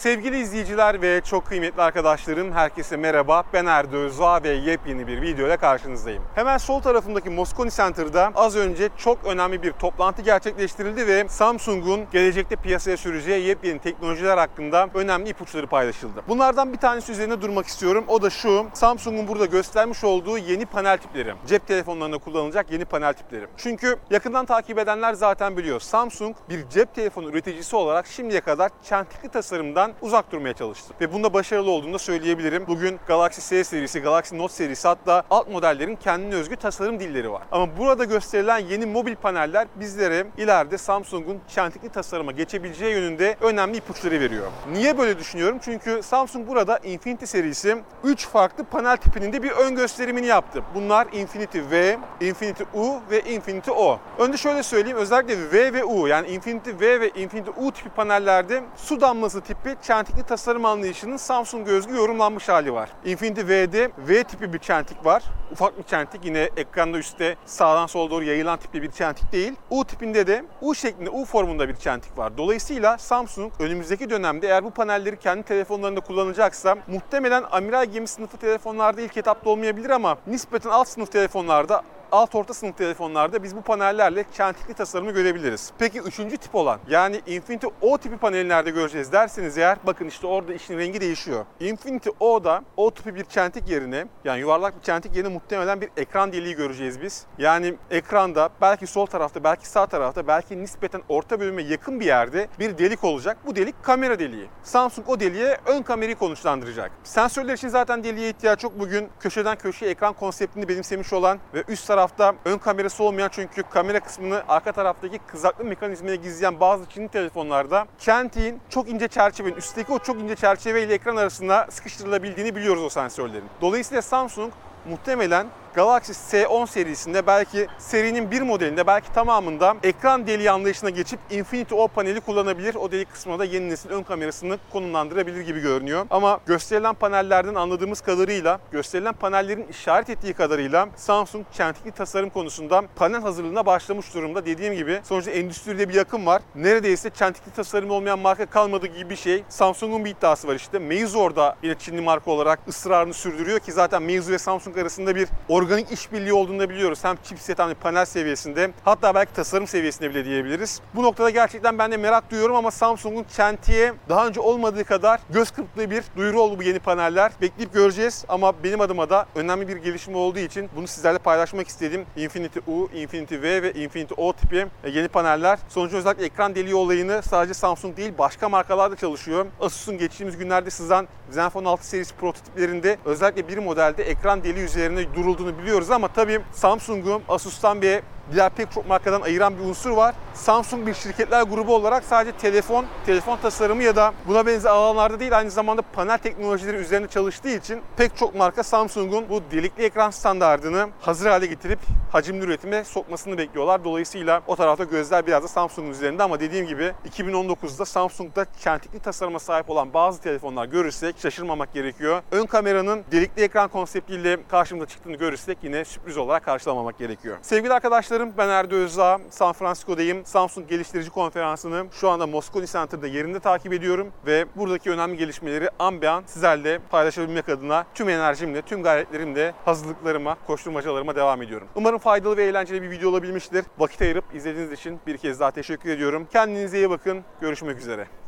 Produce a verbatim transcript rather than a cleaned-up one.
Sevgili izleyiciler ve çok kıymetli arkadaşlarım, herkese merhaba. Ben Erdo Özdağ ve yepyeni bir video ile karşınızdayım. Hemen sol tarafımdaki Moscone Center'da az önce çok önemli bir toplantı gerçekleştirildi ve Samsung'un gelecekte piyasaya süreceği yepyeni teknolojiler hakkında önemli ipuçları paylaşıldı. Bunlardan bir tanesi üzerine durmak istiyorum. O da şu: Samsung'un burada göstermiş olduğu yeni panel tipleri. Cep telefonlarında kullanılacak yeni panel tipleri. Çünkü yakından takip edenler zaten biliyor. Samsung bir cep telefonu üreticisi olarak şimdiye kadar çentikli tasarımdan uzak durmaya çalıştı. Ve bunda başarılı olduğunu da söyleyebilirim. Bugün Galaxy S serisi, Galaxy Note serisi, hatta alt modellerin kendine özgü tasarım dilleri var. Ama burada gösterilen yeni mobil paneller bizlere ileride Samsung'un çentikli tasarıma geçebileceği yönünde önemli ipuçları veriyor. Niye böyle düşünüyorum? Çünkü Samsung burada Infinity serisi üç farklı panel tipinin de bir ön gösterimini yaptı. Bunlar Infinity V, Infinity U ve Infinity O. Önce şöyle söyleyeyim, özellikle V ve U, yani Infinity V ve Infinity U tipi panellerde su damlası tipi çentikli tasarım anlayışının Samsung'a özgü yorumlanmış hali var. Infinity V'de V tipi bir çentik var. Ufak bir çentik, yine ekranda üstte sağdan sola doğru yayılan tipli bir çentik değil. U tipinde de U şeklinde, U formunda bir çentik var. Dolayısıyla Samsung önümüzdeki dönemde eğer bu panelleri kendi telefonlarında kullanacaksa muhtemelen amiral gemi sınıfı telefonlarda ilk etapta olmayabilir ama nispeten alt sınıf telefonlarda, alt orta sınıf telefonlarda biz bu panellerle çentikli tasarımı görebiliriz. Peki üçüncü tip olan, yani Infinity O tipi paneli nerede göreceğiz derseniz eğer, bakın işte orada işin rengi değişiyor. Infinity O'da O tipi bir çentik yerine, yani yuvarlak bir çentik yerine muhtemelen bir ekran deliği göreceğiz biz. Yani ekranda belki sol tarafta, belki sağ tarafta, belki nispeten orta bölüme yakın bir yerde bir delik olacak. Bu delik kamera deliği. Samsung o deliğe ön kamerayı konuşlandıracak. Sensörler için zaten deliğe ihtiyaç yok. Bugün köşeden köşeye ekran konseptini benimsemiş olan ve üst tarafta ön kamerası olmayan, çünkü kamera kısmını arka taraftaki kızaklı mekanizmaya gizleyen bazı Çinli telefonlarda çentiğin çok ince çerçevenin, üstteki o çok ince çerçeve ile ekran arasında sıkıştırılabildiğini biliyoruz o sensörlerin. Dolayısıyla Samsung muhtemelen Galaxy S on serisinde, belki serinin bir modelinde, belki tamamında ekran deliği anlayışına geçip Infinity O paneli kullanabilir. O delik kısmına da yeni nesil ön kamerasını konumlandırabilir gibi görünüyor. Ama gösterilen panellerden anladığımız kadarıyla, gösterilen panellerin işaret ettiği kadarıyla Samsung çentikli tasarım konusunda panel hazırlığına başlamış durumda. Dediğim gibi sonuçta endüstride bir yakın var. Neredeyse çentikli tasarım olmayan marka kalmadı gibi bir şey. Samsung'un bir iddiası var işte. Meizu orada yine Çinli marka olarak ısrarını sürdürüyor ki zaten Meizu ve Samsung arasında bir organik işbirliği olduğunu da biliyoruz. Hem chipset hem de panel seviyesinde, hatta belki tasarım seviyesinde bile diyebiliriz. Bu noktada gerçekten ben de merak duyuyorum ama Samsung'un çentiğe daha önce olmadığı kadar göz kırptığı bir duyuru oldu bu yeni paneller. Bekleyip göreceğiz ama benim adıma da önemli bir gelişme olduğu için bunu sizlerle paylaşmak istedim. Infinity U, Infinity V ve Infinity O tipi yeni paneller. Sonuçta özellikle ekran deliği olayını sadece Samsung değil, başka markalar da çalışıyor. Asus'un geçtiğimiz günlerde sızan Zenfone altı serisi prototiplerinde özellikle bir modelde ekran deliği üzerine durulduğunu biliyoruz ama tabii Samsung'u Asus'tan bir diğer pek çok markadan ayıran bir unsur var. Samsung bir şirketler grubu olarak sadece telefon, telefon tasarımı ya da buna benzer alanlarda değil, aynı zamanda panel teknolojileri üzerinde çalıştığı için pek çok marka Samsung'un bu delikli ekran standardını hazır hale getirip hacimli üretime sokmasını bekliyorlar. Dolayısıyla o tarafta gözler biraz da Samsung'un üzerinde ama dediğim gibi iki bin on dokuzda Samsung'da çentikli tasarıma sahip olan bazı telefonlar görürsek şaşırmamak gerekiyor. Ön kameranın delikli ekran konseptiyle karşımıza çıktığını görürsek yine sürpriz olarak karşılamamak gerekiyor. Sevgili arkadaşlar, ben Erdo Özdağ, San Francisco'dayım. Samsung Geliştirici Konferansı'nı şu anda Moscone Center'da yerinde takip ediyorum ve buradaki önemli gelişmeleri an be an sizlerle paylaşabilmek adına tüm enerjimle, tüm gayretlerimle hazırlıklarıma, koşturmacalarıma devam ediyorum. Umarım faydalı ve eğlenceli bir video olabilmiştir. Vakit ayırıp izlediğiniz için bir kez daha teşekkür ediyorum. Kendinize iyi bakın. Görüşmek üzere.